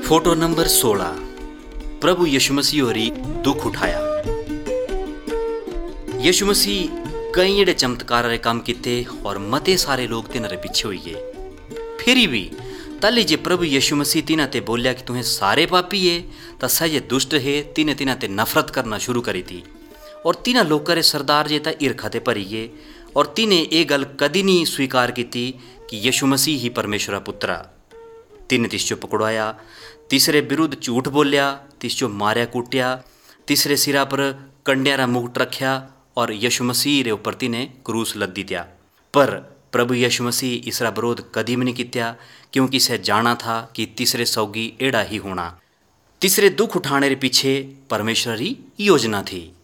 Photo number 16। प्रभु यीशु मसीह होरी दुख उठाया। यीशु मसीह कई एड़े चमत्कार रे काम किते और मते सारे लोग तिन्हारे पीछे हुई गए। फिर भी तले जे प्रभु यीशु मसीह तिन्हाते बोलिया कि तुम्हें सारे पापी है ता सही दुष्ट है तिन्हाते नफरत करना शुरू करी थी और तिन्हा लोग रे सरदार जे ता ईर्खा ते भरी गए और तिन्हें ये गल कदी नहीं स्वीकार की थी कि यीशु मसीह ही परमेश्वर पुत्रा। तिन्हें तिस जो पकड़वाया, तीसरे विरुद्ध झूठ बोलिया, तिस जो मारया कूटिया, तीसरे सिरा पर कंडिया रा मुकुट रखया और यीशु मसीह रे ऊपर तिन्हें क्रूस लद दिया। पर प्रभु यीशु मसीह इसरा विरोध कदी भी नहीं किया क्योंकि से जाना था कि तीसरे सौगी एड़ा ही होना। तीसरे दुख उठाने रे पीछे परमेश्वर की योजना थी।